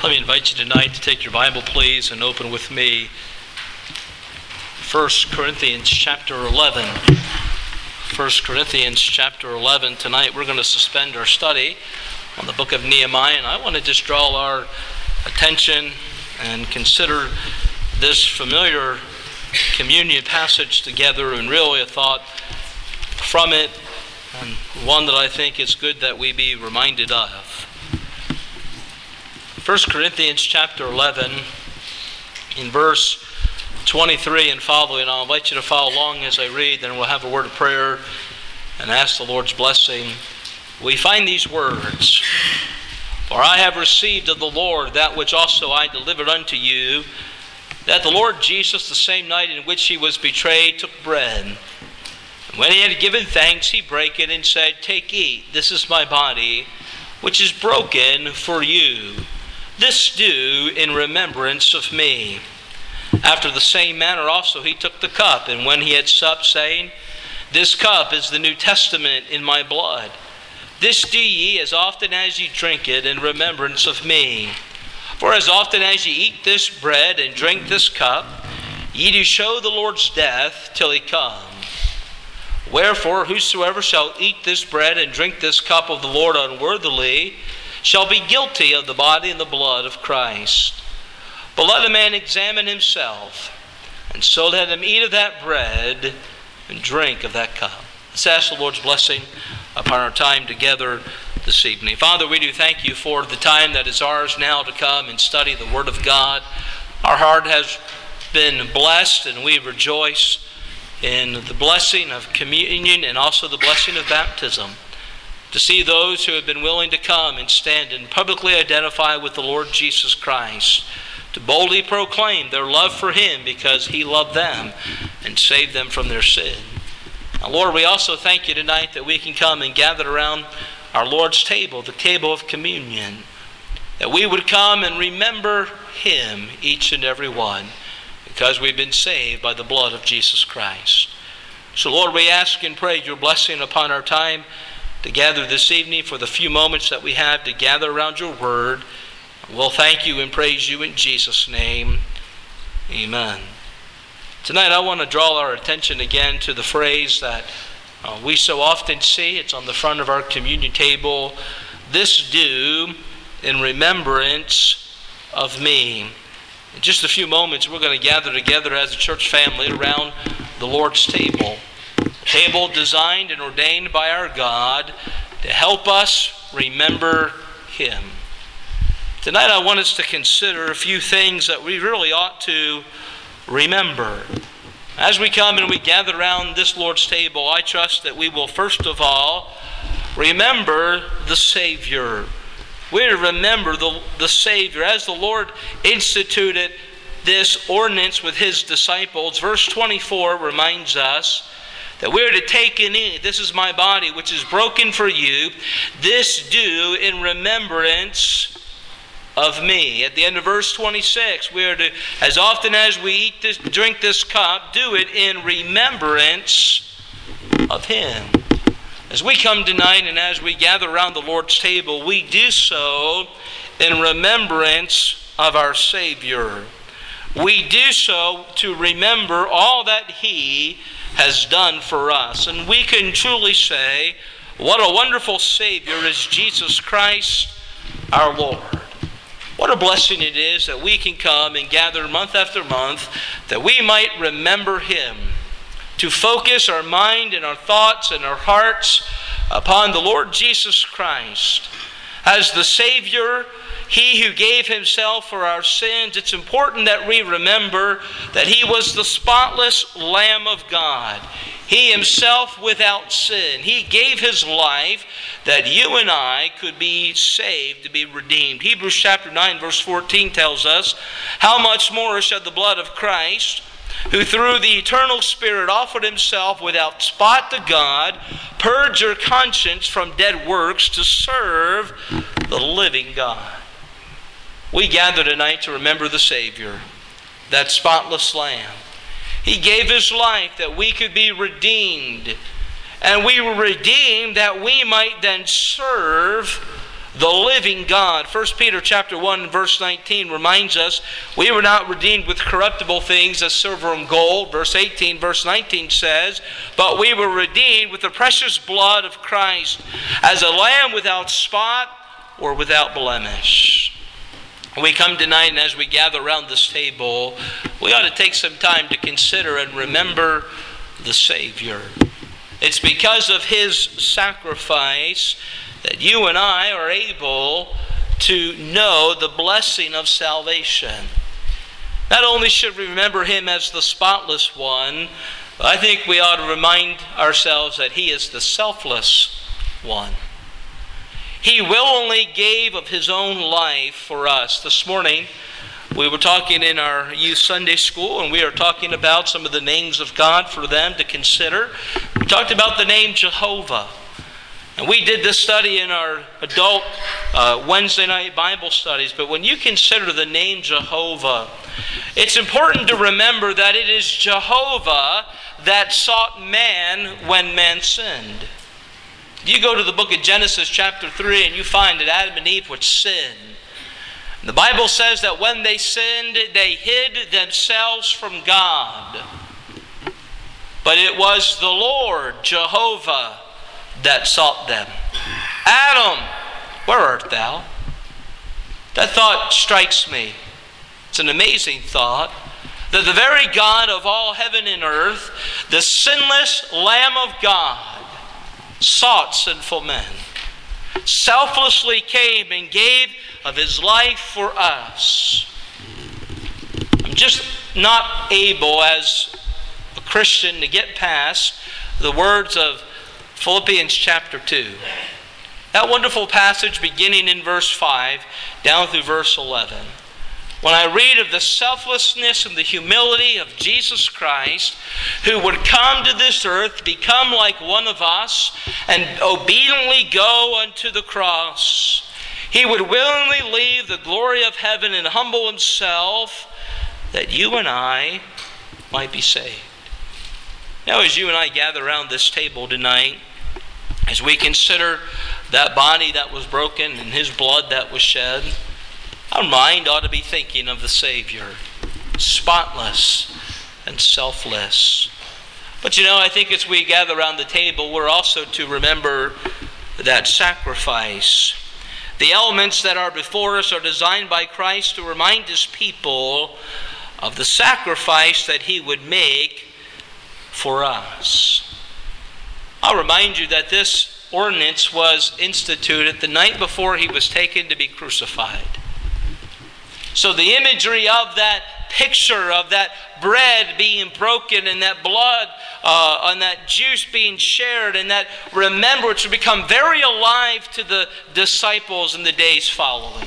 Let me invite you tonight to take your Bible, please, and open with me 1 Corinthians chapter 11. 1 Corinthians chapter 11. Tonight we're going to suspend our study on the book of Nehemiah, and I want to just draw our attention and consider this familiar communion passage together, and really a thought from it, and one that I think is good that we be reminded of. 1 Corinthians chapter 11, in verse 23 and following. I'll invite you to follow along as I read, then we'll have a word of prayer and ask the Lord's blessing. We find these words: "For I have received of the Lord that which also I delivered unto you, that the Lord Jesus, the same night in which he was betrayed, took bread. And when he had given thanks, he brake it and said, Take, eat, this is my body, which is broken for you. This do in remembrance of me. After the same manner also he took the cup, and when he had supped, saying, This cup is the New Testament in my blood. This do ye as often as ye drink it in remembrance of me. For as often as ye eat this bread and drink this cup, ye do show the Lord's death till he come. Wherefore whosoever shall eat this bread and drink this cup of the Lord unworthily shall be guilty of the body and the blood of Christ. But let a man examine himself, and so let him eat of that bread and drink of that cup." Let's ask the Lord's blessing upon our time together this evening. Father, we do thank you for the time that is ours now to come and study the Word of God. Our heart has been blessed, and we rejoice in the blessing of communion and also the blessing of baptism, to see those who have been willing to come and stand and publicly identify with the Lord Jesus Christ, to boldly proclaim their love for him because he loved them and saved them from their sin. Now, Lord, we also thank you tonight that we can come and gather around our Lord's table, the table of communion, that we would come and remember him, each and every one, because we've been saved by the blood of Jesus Christ. So, Lord, we ask and pray your blessing upon our time to gather this evening, for the few moments that we have to gather around your word. We'll thank you and praise you in Jesus' name. Amen. Tonight I want to draw our attention again to the phrase that we so often see. It's on the front of our communion table: "This do in remembrance of me." In just a few moments we're going to gather together as a church family around the Lord's table. A table designed and ordained by our God to help us remember him. Tonight I want us to consider a few things that we really ought to remember. As we come and we gather around this Lord's table, I trust that we will first of all remember the Savior. We're to remember the Savior. As the Lord instituted this ordinance with his disciples, verse 24 reminds us that we're to take and eat. This is my body, which is broken for you. This do in remembrance of me. At the end of verse 26, we are to, as often as we eat this, drink this cup, do it in remembrance of him. As we come tonight and as we gather around the Lord's table, we do so in remembrance of our Savior. We do so to remember all that he has done for us. And we can truly say, what a wonderful Savior is Jesus Christ our Lord. What a blessing it is that we can come and gather month after month, that we might remember him, to focus our mind and our thoughts and our hearts upon the Lord Jesus Christ. As the Savior, he who gave himself for our sins, it's important that we remember that he was the spotless Lamb of God. He himself without sin. He gave his life that you and I could be saved, to be redeemed. Hebrews chapter 9 verse 14 tells us, "How much more shall the blood of Christ, who through the eternal Spirit offered himself without spot to God, purge your conscience from dead works to serve the living God." We gather tonight to remember the Savior, that spotless Lamb. He gave his life that we could be redeemed. And we were redeemed that we might then serve the living God. 1 Peter chapter 1 verse 19 reminds us, we were not redeemed with corruptible things as silver and gold. Verse 18, verse 19 says, but we were redeemed with the precious blood of Christ, as a lamb without spot or without blemish. We come tonight, and as we gather around this table, we ought to take some time to consider and remember the Savior. It's because of His sacrifice that you and I are able to know the blessing of salvation. Not only should we remember Him as the spotless one, but I think we ought to remind ourselves that He is the selfless one. He willingly gave of His own life for us. This morning, we were talking in our youth Sunday school, and we are talking about some of the names of God for them to consider. We talked about the name Jehovah. And we did this study in our adult Wednesday night Bible studies. But when you consider the name Jehovah, it's important to remember that it is Jehovah that sought man when man sinned. You go to the book of Genesis chapter 3 and you find that Adam and Eve would sin. The Bible says that when they sinned, they hid themselves from God. But it was the Lord, Jehovah, that sought them. Adam, where art thou? That thought strikes me. It's an amazing thought that the very God of all heaven and earth, the sinless Lamb of God, sought sinful men, selflessly came and gave of His life for us. I'm just not able as a Christian to get past the words of Philippians chapter 2. That wonderful passage beginning in verse 5 down through verse 11. When I read of the selflessness and the humility of Jesus Christ, who would come to this earth, become like one of us, and obediently go unto the cross. He would willingly leave the glory of heaven and humble Himself that you and I might be saved. Now, as you and I gather around this table tonight, as we consider that body that was broken and His blood that was shed, our mind ought to be thinking of the Savior, spotless and selfless. But I think as we gather around the table, we're also to remember that sacrifice. The elements that are before us are designed by Christ to remind His people of the sacrifice that He would make for us. I'll remind you that this ordinance was instituted the night before He was taken to be crucified. So the imagery of that picture of that bread being broken and that blood and that juice being shared and that remembrance would become very alive to the disciples in the days following.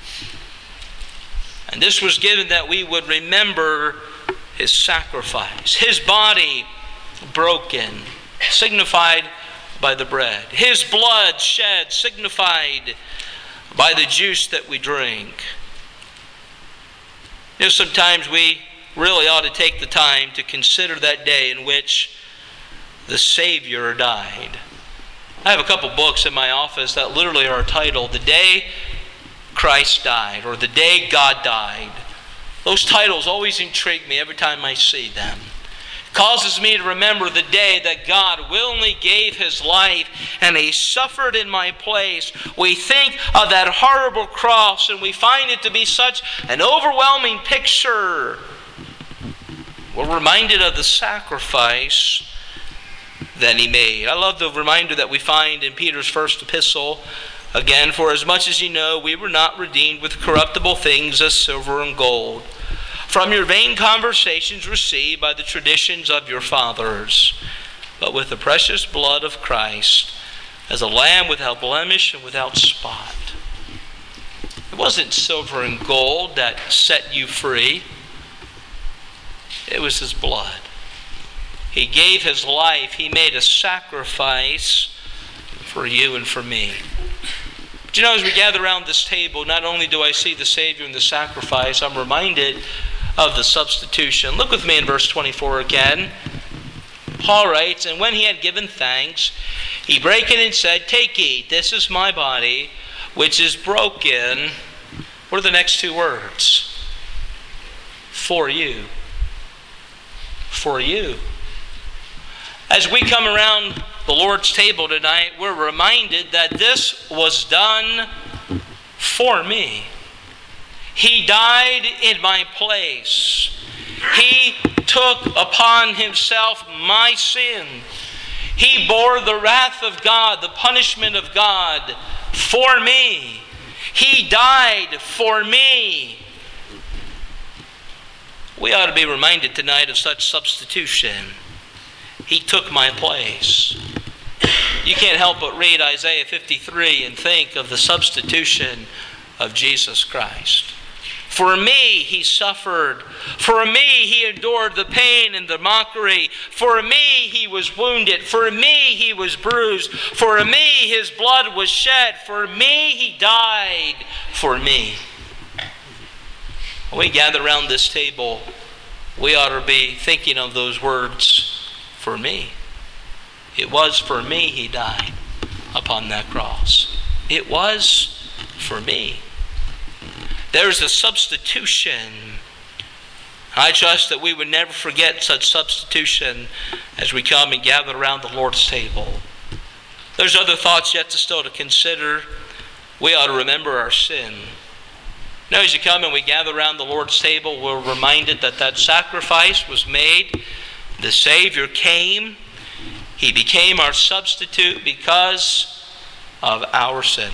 And this was given that we would remember His sacrifice, His body broken, signified by the bread, His blood shed, signified by the juice that we drink. Sometimes we really ought to take the time to consider that day in which the Savior died. I have a couple books in my office that literally are titled, The Day Christ Died, or The Day God Died. Those titles always intrigue me every time I see them. It causes me to remember the day that God willingly gave His life and He suffered in my place. We think of that horrible cross and we find it to be such an overwhelming picture. We're reminded of the sacrifice that He made. I love the reminder that we find in Peter's first epistle. Again, for as much as you know, we were not redeemed with corruptible things as silver and gold, from your vain conversations received by the traditions of your fathers, but with the precious blood of Christ, as a lamb without blemish and without spot. It wasn't silver and gold that set you free. It was His blood. He gave His life. He made a sacrifice for you and for me. But as we gather around this table, not only do I see the Savior and the sacrifice, I'm reminded of the substitution. Look with me in verse 24 again. Paul writes, and when He had given thanks, He brake it and said, Take, eat, this is my body, which is broken. What are the next two words? For you. For you. As we come around the Lord's table tonight, we're reminded that this was done for me. He died in my place. He took upon himself my sin. He bore the wrath of God, the punishment of God for me. He died for me. We ought to be reminded tonight of such substitution. He took my place. You can't help but read Isaiah 53 and think of the substitution of Jesus Christ. For me he suffered. For me he endured the pain and the mockery. For me he was wounded. For me he was bruised. For me his blood was shed. For me he died. For me. When we gather around this table, we ought to be thinking of those words, for me. It was for me he died upon that cross. It was for me. There's a substitution. I trust that we would never forget such substitution as we come and gather around the Lord's table. There's other thoughts yet still to consider. We ought to remember our sin. Now as you come and we gather around the Lord's table, we're reminded that that sacrifice was made. The Savior came. He became our substitute because of our sin.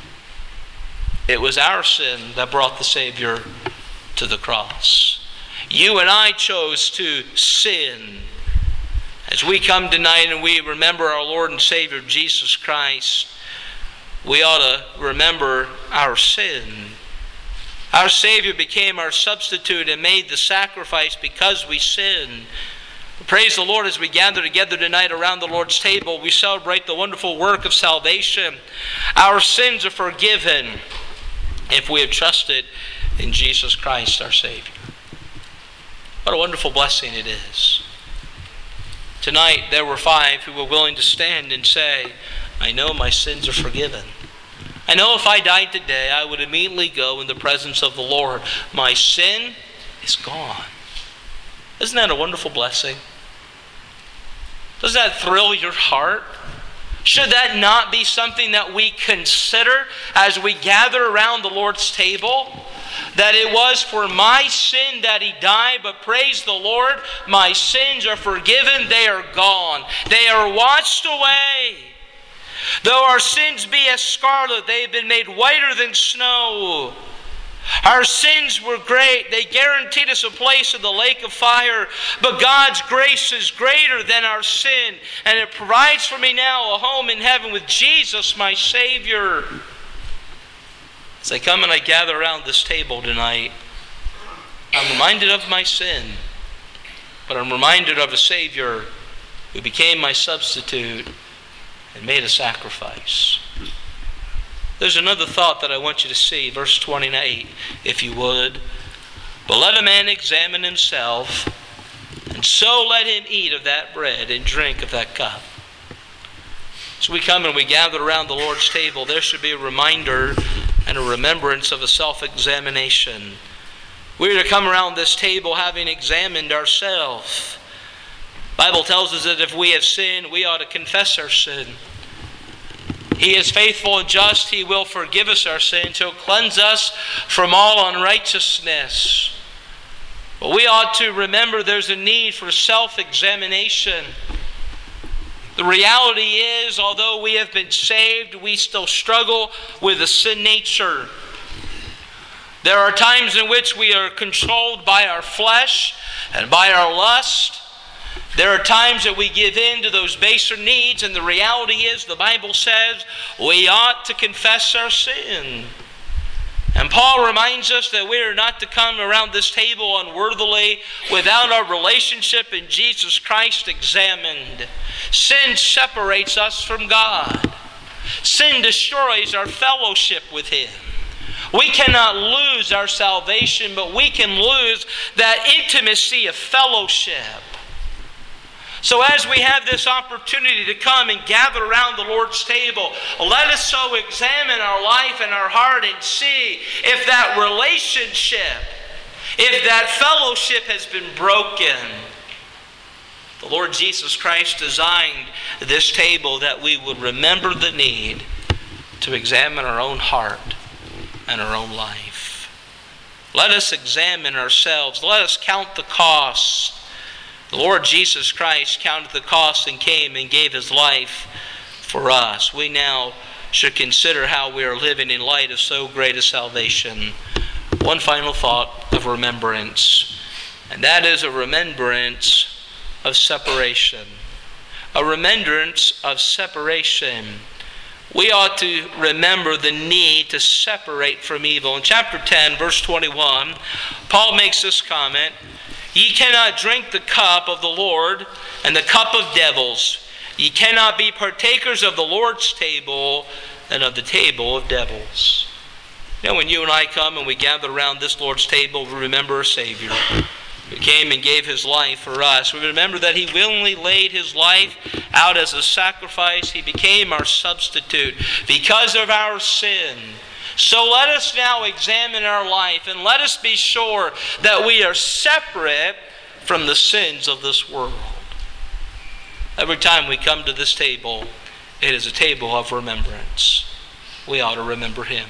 It was our sin that brought the Savior to the cross. You and I chose to sin. As we come tonight and we remember our Lord and Savior Jesus Christ, we ought to remember our sin. Our Savior became our substitute and made the sacrifice because we sinned. Praise the Lord, as we gather together tonight around the Lord's table, we celebrate the wonderful work of salvation. Our sins are forgiven if we have trusted in Jesus Christ, our Savior. What a wonderful blessing it is. Tonight there were 5 who were willing to stand and say, I know my sins are forgiven. I know if I died today, I would immediately go in the presence of the Lord. My sin is gone. Isn't that a wonderful blessing? Does that thrill your heart? Should that not be something that we consider as we gather around the Lord's table? That it was for my sin that he died, but praise the Lord, my sins are forgiven, they are gone. They are washed away. Though our sins be as scarlet, they have been made whiter than snow. Our sins were great. They guaranteed us a place in the lake of fire. But God's grace is greater than our sin. And it provides for me now a home in heaven with Jesus, my Savior. As I come and I gather around this table tonight, I'm reminded of my sin. But I'm reminded of a Savior who became my substitute and made a sacrifice. There's another thought that I want you to see, verse 28, if you would. But let a man examine himself, and so let him eat of that bread and drink of that cup. As we come and we gather around the Lord's table, there should be a reminder and a remembrance of a self-examination. We're to come around this table having examined ourselves. The Bible tells us that if we have sinned, we ought to confess our sin. He is faithful and just. He will forgive us our sins. He'll cleanse us from all unrighteousness. But we ought to remember there's a need for self-examination. The reality is, although we have been saved, we still struggle with a sin nature. There are times in which we are controlled by our flesh and by our lust. There are times that we give in to those baser needs, and the reality is, the Bible says, we ought to confess our sin. And Paul reminds us that we are not to come around this table unworthily without our relationship in Jesus Christ examined. Sin separates us from God. Sin destroys our fellowship with Him. We cannot lose our salvation, but we can lose that intimacy of fellowship. So as we have this opportunity to come and gather around the Lord's table, let us so examine our life and our heart and see if that relationship, if that fellowship has been broken. The Lord Jesus Christ designed this table that we would remember the need to examine our own heart and our own life. Let us examine ourselves. Let us count the costs. The Lord Jesus Christ counted the cost and came and gave His life for us. We now should consider how we are living in light of so great a salvation. One final thought of remembrance, and that is a remembrance of separation. A remembrance of separation. We ought to remember the need to separate from evil. In chapter 10, verse 21, Paul makes this comment, "Ye cannot drink the cup of the Lord and the cup of devils. Ye cannot be partakers of the Lord's table and of the table of devils." You know, when you and I come and we gather around this Lord's table, we remember our Savior who came and gave His life for us. We remember that He willingly laid His life out as a sacrifice. He became our substitute because of our sin. So let us now examine our life and let us be sure that we are separate from the sins of this world. Every time we come to this table, it is a table of remembrance. We ought to remember Him.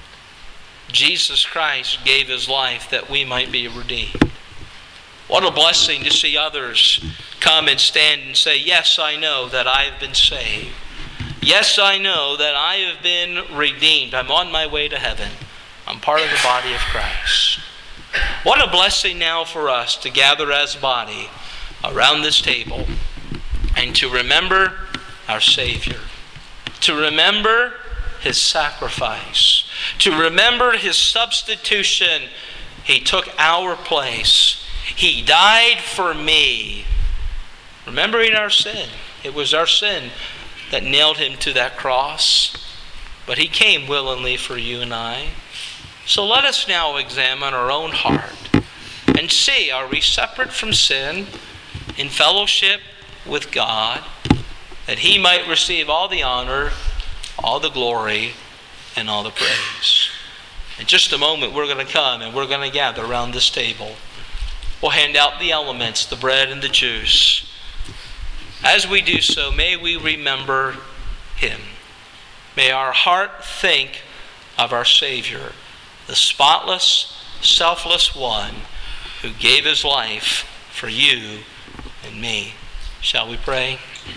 Jesus Christ gave His life that we might be redeemed. What a blessing to see others come and stand and say, "Yes, I know that I have been saved. Yes, I know that I have been redeemed. I'm on my way to heaven. I'm part of the body of Christ." What a blessing now for us to gather as a body around this table and to remember our Savior, to remember His sacrifice, to remember His substitution. He took our place. He died for me. Remembering our sin. It was our sin that nailed Him to that cross. But He came willingly for you and I. So let us now examine our own heart and see, are we separate from sin in fellowship with God, that He might receive all the honor, all the glory, and all the praise. In just a moment, we're going to come and we're going to gather around this table. We'll hand out the elements, the bread and the juice. As we do so, may we remember Him. May our heart think of our Savior, the spotless, selfless one who gave His life for you and me. Shall we pray?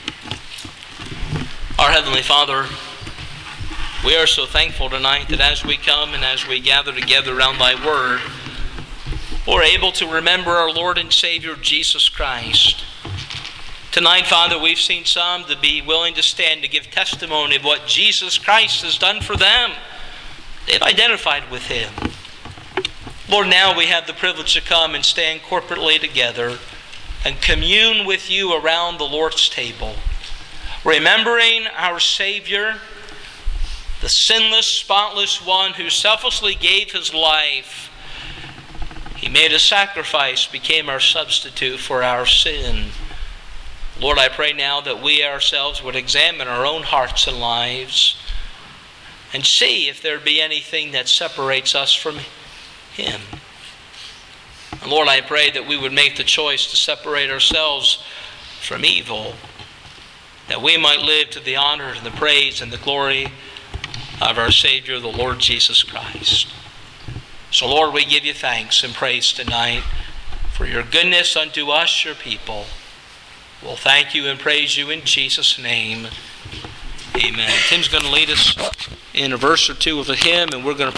Our Heavenly Father, we are so thankful tonight that as we come and as we gather together around Thy Word, we're able to remember our Lord and Savior Jesus Christ. Tonight, Father, we've seen some to be willing to stand to give testimony of what Jesus Christ has done for them. They've identified with Him. Lord, now we have the privilege to come and stand corporately together and commune with you around the Lord's table, remembering our Savior, the sinless, spotless one who selflessly gave His life. He made a sacrifice, became our substitute for our sin. Lord, I pray now that we ourselves would examine our own hearts and lives and see if there be anything that separates us from Him. And Lord, I pray that we would make the choice to separate ourselves from evil, that we might live to the honor and the praise and the glory of our Savior, the Lord Jesus Christ. So Lord, we give you thanks and praise tonight for your goodness unto us, your people. We'll thank you and praise you in Jesus' name. Amen. Tim's going to lead us in a verse or two of a hymn, and we're going to